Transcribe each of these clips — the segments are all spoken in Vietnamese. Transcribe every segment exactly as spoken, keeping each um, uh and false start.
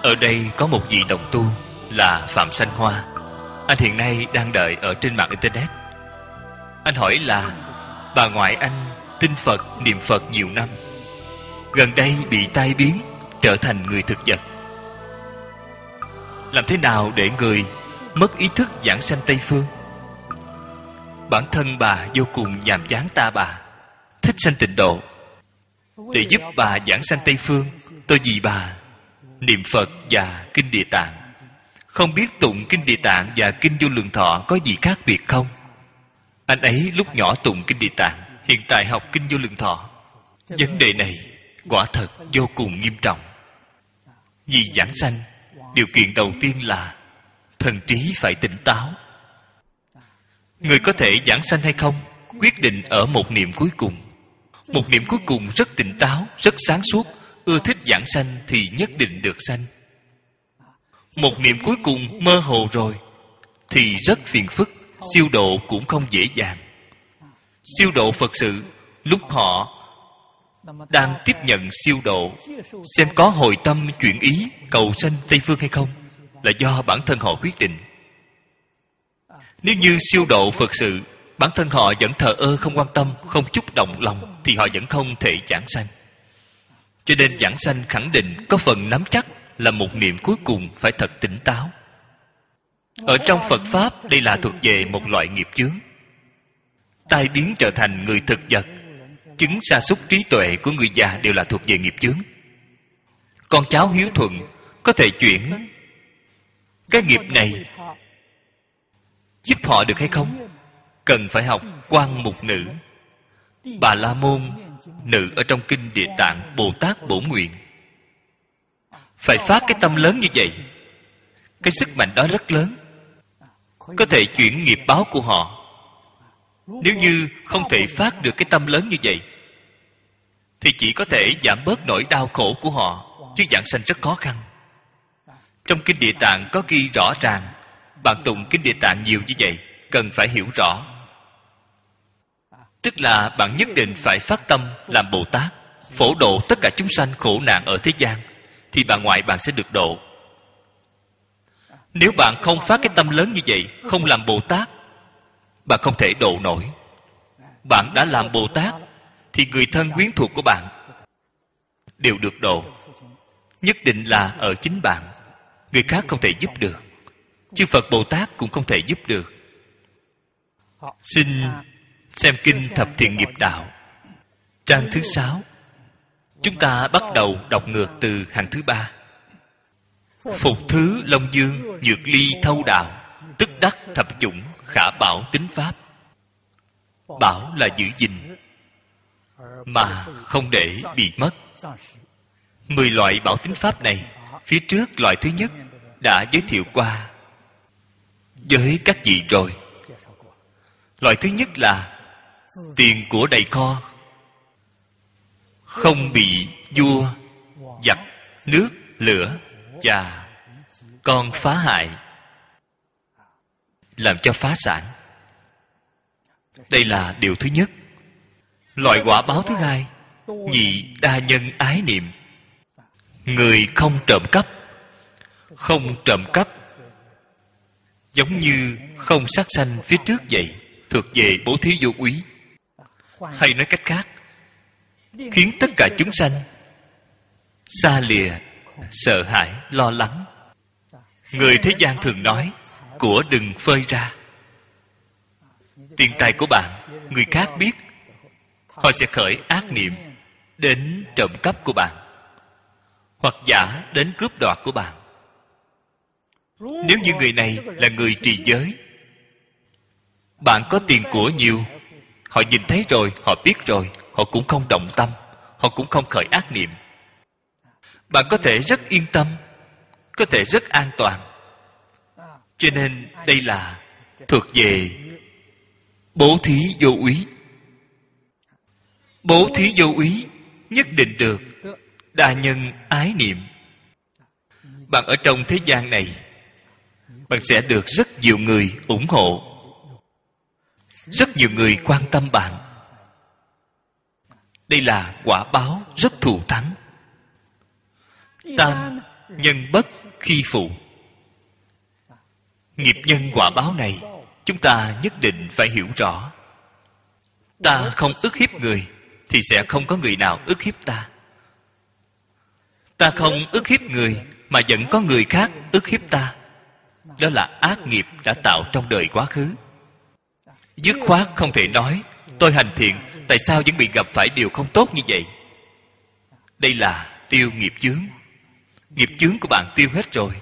Ở đây có một vị đồng tu là Phạm Sanh Hoa. Anh hiện nay đang đợi ở trên mạng Internet. Anh hỏi là bà ngoại anh tin Phật, niệm Phật nhiều năm, gần đây bị tai biến, trở thành người thực vật. Làm thế nào để người mất ý thức giảng sanh Tây Phương? Bản thân bà vô cùng nhàm chán ta bà, thích sanh tịnh độ. Để giúp bà giảng sanh Tây Phương, tôi vì bà niệm Phật và Kinh Địa Tạng. Không biết tụng Kinh Địa Tạng và Kinh Vô Lượng Thọ có gì khác biệt không? Anh ấy lúc nhỏ tụng Kinh Địa Tạng, hiện tại học Kinh Vô Lượng Thọ. Vấn đề này quả thật vô cùng nghiêm trọng. Vì giảng sanh, điều kiện đầu tiên là thần trí phải tỉnh táo. Người có thể giảng sanh hay không quyết định ở một niệm cuối cùng. Một niệm cuối cùng rất tỉnh táo, rất sáng suốt, ưa thích giảng sanh thì nhất định được sanh. Một niệm cuối cùng mơ hồ rồi thì rất phiền phức, siêu độ cũng không dễ dàng. Siêu độ Phật sự, lúc họ đang tiếp nhận siêu độ, xem có hồi tâm chuyển ý cầu sanh Tây Phương hay không là do bản thân họ quyết định. Nếu như siêu độ Phật sự, bản thân họ vẫn thờ ơ không quan tâm, không chút động lòng, thì họ vẫn không thể giảng sanh. Cho nên giảng sanh khẳng định có phần nắm chắc là một niệm cuối cùng phải thật tỉnh táo. Ở trong Phật Pháp, đây là thuộc về một loại nghiệp chướng. Tai biến trở thành người thực vật, chứng sa sút trí tuệ của người già đều là thuộc về nghiệp chướng. Con cháu hiếu thuận có thể chuyển cái nghiệp này giúp họ được hay không? Cần phải học Quan Mục Nữ, Bà La Môn Nữ ở trong Kinh Địa Tạng Bồ Tát Bổn Nguyện. Phải phát cái tâm lớn như vậy. Cái sức mạnh đó rất lớn, có thể chuyển nghiệp báo của họ. Nếu như không thể phát được cái tâm lớn như vậy thì chỉ có thể giảm bớt nỗi đau khổ của họ, chứ giảng sanh rất khó khăn. Trong Kinh Địa Tạng có ghi rõ ràng, bạn tụng Kinh Địa Tạng nhiều như vậy cần phải hiểu rõ. Tức là bạn nhất định phải phát tâm làm Bồ Tát, phổ độ tất cả chúng sanh khổ nạn ở thế gian, thì bà ngoại bạn sẽ được độ. Nếu bạn không phát cái tâm lớn như vậy, không làm Bồ Tát, bạn không thể độ nổi. Bạn đã làm Bồ Tát thì người thân quyến thuộc của bạn đều được độ. Nhất định là ở chính bạn, người khác không thể giúp được. Chư Phật Bồ Tát cũng không thể giúp được. Xin xem Kinh Thập Thiện Nghiệp Đạo, trang thứ sáu. Chúng ta bắt đầu đọc ngược từ hàng thứ ba. Phục thứ Long Dương, nhược ly thâu đạo, tức đắc thập chủng, khả bảo tính pháp. Bảo là giữ gìn, mà không để bị mất. Mười loại bảo tính pháp này, phía trước loại thứ nhất đã giới thiệu qua với các vị rồi. Loại thứ nhất là tiền của đầy kho, không bị vua, giặc, nước, lửa và con phá hại, làm cho phá sản. Đây là điều thứ nhất. Loại quả báo thứ hai, nhị đa nhân ái niệm. Người không trộm cắp. Không trộm cắp giống như không sát sanh phía trước vậy, thuộc về bố thí vô úy. Hay nói cách khác, khiến tất cả chúng sanh xa lìa, sợ hãi, lo lắng. Người thế gian thường nói, của đừng phơi ra. Tiền tài của bạn, người khác biết, họ sẽ khởi ác niệm đến trộm cắp của bạn, hoặc giả đến cướp đoạt của bạn. Nếu như người này là người trì giới, bạn có tiền của nhiều, họ nhìn thấy rồi, họ biết rồi, họ cũng không động tâm, họ cũng không khởi ác niệm. Bạn có thể rất yên tâm, có thể rất an toàn. Cho nên đây là thuộc về bố thí vô úy. Bố thí vô úy nhất định được đa nhân ái niệm. Bạn ở trong thế gian này, bạn sẽ được rất nhiều người ủng hộ, rất nhiều người quan tâm bạn. Đây là quả báo rất thù thắng. Tam nhân bất khi phụ. Nghiệp nhân quả báo này chúng ta nhất định phải hiểu rõ. Ta không ức hiếp người thì sẽ không có người nào ức hiếp ta. Ta không ức hiếp người mà vẫn có người khác ức hiếp ta. Đó là ác nghiệp đã tạo trong đời quá khứ. Dứt khoát không thể nói tôi hành thiện, tại sao vẫn bị gặp phải điều không tốt như vậy? Đây là tiêu nghiệp chướng. Nghiệp chướng của bạn tiêu hết rồi.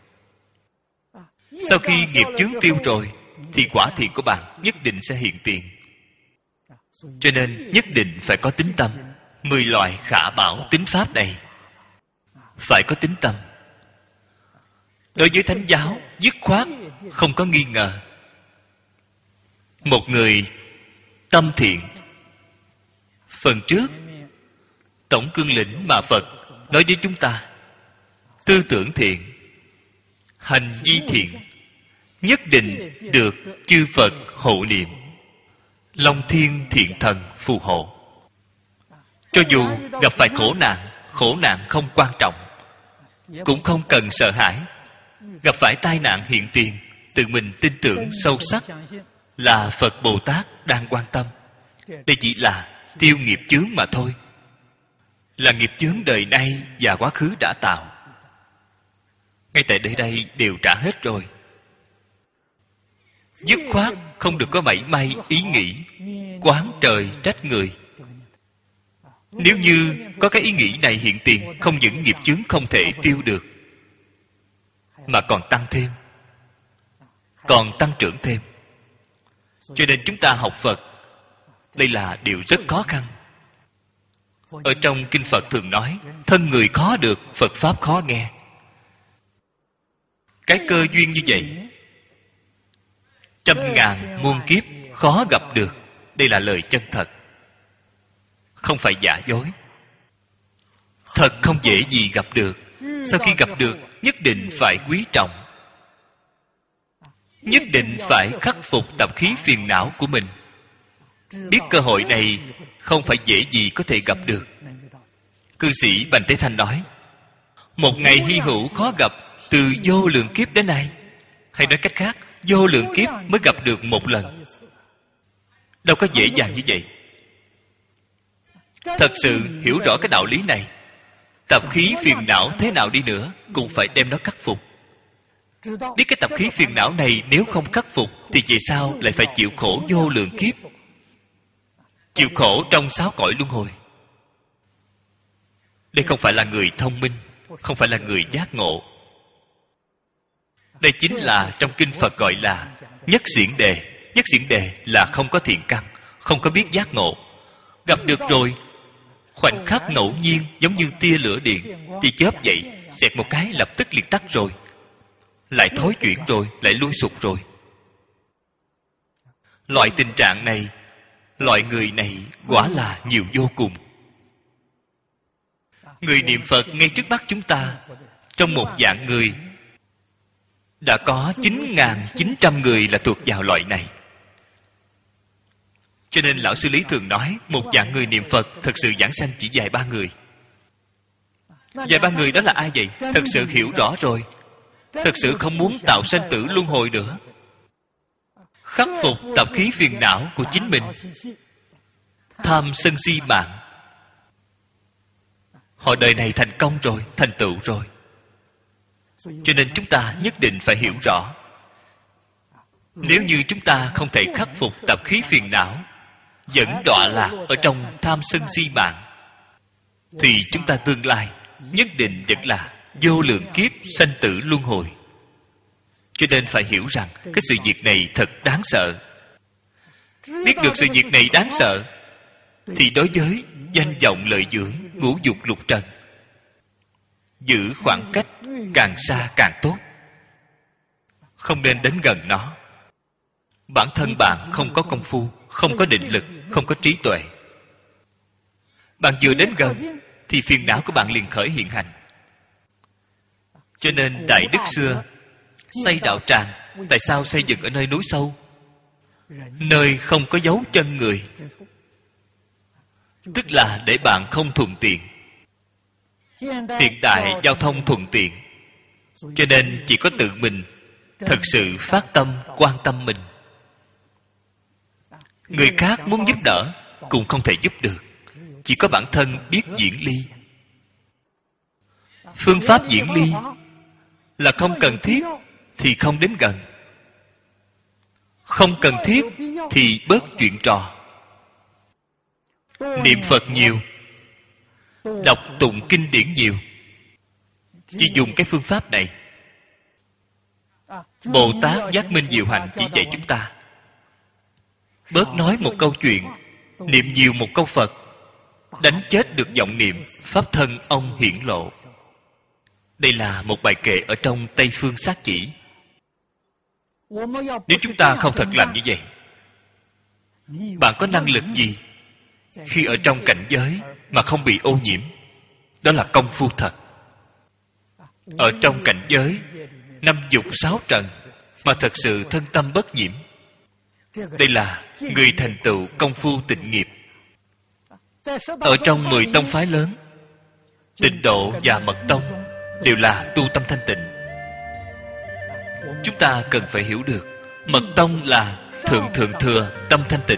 Sau khi nghiệp chướng tiêu rồi thì quả thiện của bạn nhất định sẽ hiện tiền. Cho nên nhất định phải có tín tâm. Mười loại khả bảo tín pháp này phải có tín tâm. Đối với thánh giáo dứt khoát không có nghi ngờ. Một người tâm thiện, phần trước tổng cương lĩnh mà Phật nói với chúng ta, tư tưởng thiện, hành vi thiện, nhất định được chư Phật hộ niệm, Long Thiên Thiện Thần phù hộ. Cho dù gặp phải khổ nạn, khổ nạn không quan trọng, cũng không cần sợ hãi. Gặp phải tai nạn hiện tiền, tự mình tin tưởng sâu sắc là Phật Bồ Tát đang quan tâm. Đây chỉ là tiêu nghiệp chướng mà thôi, là nghiệp chướng đời nay và quá khứ đã tạo. Ngay tại nơi đây đều trả hết rồi. Dứt khoát không được có mảy may ý nghĩ oán trời trách người. Nếu như có cái ý nghĩ này hiện tiền, không những nghiệp chướng không thể tiêu được, mà còn tăng thêm, còn tăng trưởng thêm. Cho nên chúng ta học Phật, đây là điều rất khó khăn. Ở trong kinh Phật thường nói, thân người khó được, Phật Pháp khó nghe. Cái cơ duyên như vậy, trăm ngàn muôn kiếp khó gặp được. Đây là lời chân thật, không phải giả dối. Thật không dễ gì gặp được. Sau khi gặp được, nhất định phải quý trọng, nhất định phải khắc phục tập khí phiền não của mình. Biết cơ hội này không phải dễ gì có thể gặp được. Cư sĩ Bành Tế Thanh nói, một ngày hy hữu khó gặp từ vô lượng kiếp đến nay. Hay nói cách khác, vô lượng kiếp mới gặp được một lần. Đâu có dễ dàng như vậy. Thật sự hiểu rõ cái đạo lý này, tập khí phiền não thế nào đi nữa cũng phải đem nó khắc phục. Biết cái tập khí phiền não này nếu không khắc phục thì về sau lại phải chịu khổ vô lượng kiếp, chịu khổ trong sáu cõi luân hồi. Đây không phải là người thông minh, không phải là người giác ngộ. Đây chính là trong kinh Phật gọi là nhất xiển đề. Nhất xiển đề là không có thiện căn, không có biết giác ngộ. Gặp được rồi, khoảnh khắc ngẫu nhiên giống như tia lửa điện, tia chớp vậy, xẹt một cái lập tức liền tắt rồi, lại thối chuyển rồi, lại lui sụt rồi. Loại tình trạng này, loại người này quả là nhiều vô cùng. Người niệm Phật ngay trước mắt chúng ta, trong một vạn người đã có chín nghìn chín trăm người là thuộc vào loại này. Cho nên Lão Sư Lý thường nói, một vạn người niệm Phật, thật sự giảng sanh chỉ vài ba người. Vài ba người đó là ai vậy? Thật sự hiểu rõ rồi, thật sự không muốn tạo sanh tử luân hồi nữa, khắc phục tập khí phiền não của chính mình, tham sân si mạng. Họ đời này thành công rồi, thành tựu rồi. Cho nên chúng ta nhất định phải hiểu rõ, nếu như chúng ta không thể khắc phục tập khí phiền não, vẫn đọa lạc ở trong tham sân si mạng, thì chúng ta tương lai nhất định vẫn là vô lượng kiếp sanh tử luân hồi. Cho nên phải hiểu rằng cái sự việc này thật đáng sợ. Biết được sự việc này đáng sợ thì đối với danh vọng lợi dưỡng, ngũ dục lục trần, giữ khoảng cách càng xa càng tốt, không nên đến gần nó. Bản thân bạn không có công phu, không có định lực, không có trí tuệ, bạn vừa đến gần thì phiền não của bạn liền khởi hiện hành. Cho nên Đại Đức xưa xây đạo tràng, tại sao xây dựng ở nơi núi sâu, nơi không có dấu chân người? Tức là để bạn không thuận tiện. Hiện đại giao thông thuận tiện, Cho nên chỉ có tự mình thật sự phát tâm quan tâm mình. Người khác muốn giúp đỡ cũng không thể giúp được. Chỉ có bản thân biết diễn ly. Phương pháp diễn ly là không cần thiết thì không đến gần, không cần thiết thì bớt chuyện trò. Niệm Phật nhiều, đọc tụng kinh điển nhiều, chỉ dùng cái phương pháp này. Bồ Tát Giác Minh Diệu Hạnh chỉ dạy chúng ta bớt nói một câu chuyện, niệm nhiều một câu Phật, đánh chết được vọng niệm, pháp thân ông hiển lộ. Đây là một bài kệ ở trong Tây Phương Sát Chỉ. Nếu chúng ta không thật làm như vậy, bạn có năng lực gì khi ở trong cảnh giới mà không bị ô nhiễm? Đó là công phu thật. Ở trong cảnh giới năm dục sáu trần mà thật sự thân tâm bất nhiễm, đây là người thành tựu công phu tịnh nghiệp. Ở trong mười tông phái lớn, Tịnh Độ và Mật Tông đều là tu tâm thanh tịnh. Chúng ta cần phải hiểu được, Mật Tông là thượng thượng thừa tâm thanh tịnh,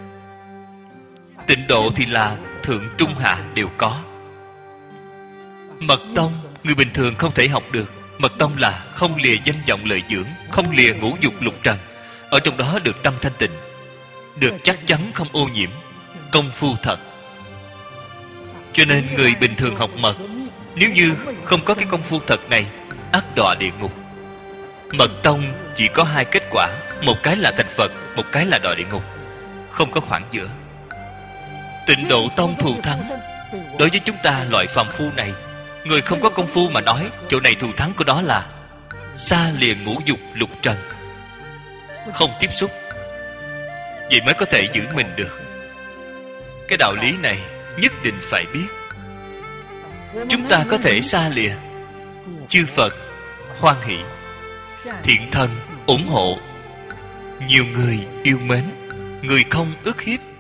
Tịnh Độ thì là thượng trung hạ đều có. Mật Tông người bình thường không thể học được. Mật Tông là không lìa danh vọng lợi dưỡng, không lìa ngũ dục lục trần, ở trong đó được tâm thanh tịnh, được chắc chắn không ô nhiễm, công phu thật. Cho nên người bình thường học mật, nếu như không có cái công phu thật này, ắt đọa địa ngục. Mật Tông chỉ có hai kết quả, một cái là thành Phật, một cái là đọa địa ngục, không có khoảng giữa. Tịnh Độ Tông thù thắng. Đối với chúng ta loại phàm phu này, người không có công phu mà nói, chỗ này thù thắng của đó là xa lìa ngũ dục lục trần, không tiếp xúc, vậy mới có thể giữ mình được. Cái đạo lý này nhất định phải biết. Chúng ta có thể xa lìa, chư Phật hoan hỷ, thiện thần ủng hộ, nhiều người yêu mến, người không ức hiếp,